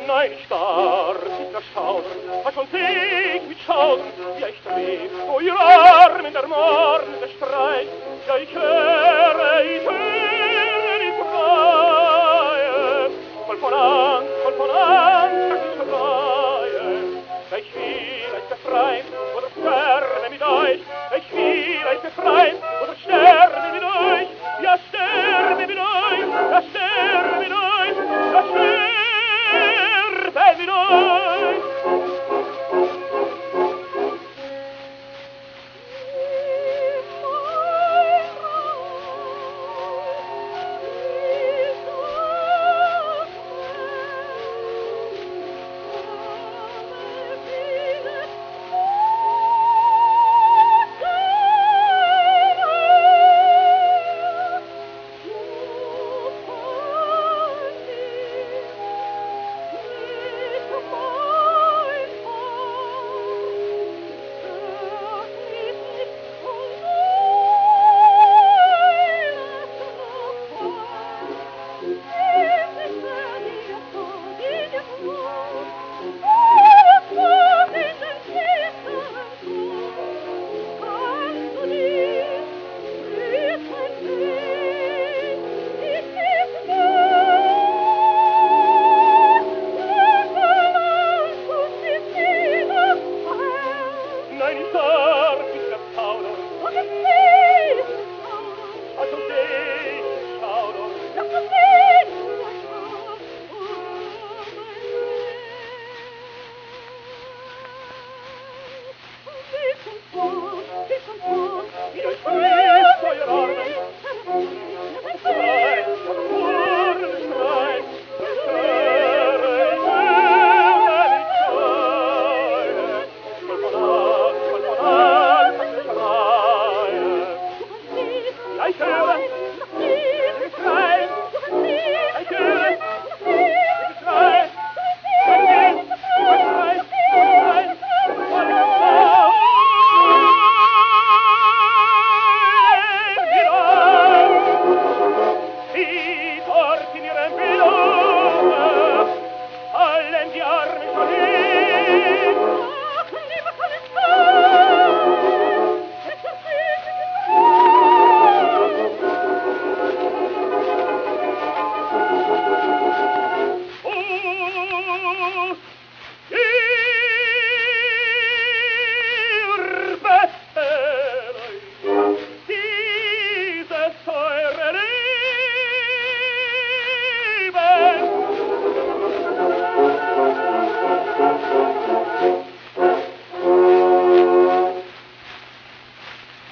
Nein, ich darf nicht erschaudern, was schon seh ich mit Schaudern, ja, ich tref, wo ihr Arm in der Morgen bestreicht, ja, ich höre die Freie, voll von Angst, dass ich verleihe, ich will euch befreien, oder sterbe mit euch, ich will euch befreien, oder sterbe mit euch, ja, sterbe mit euch, ja, sterbe mit euch, ja, sterbe mit euch. Allen die Arme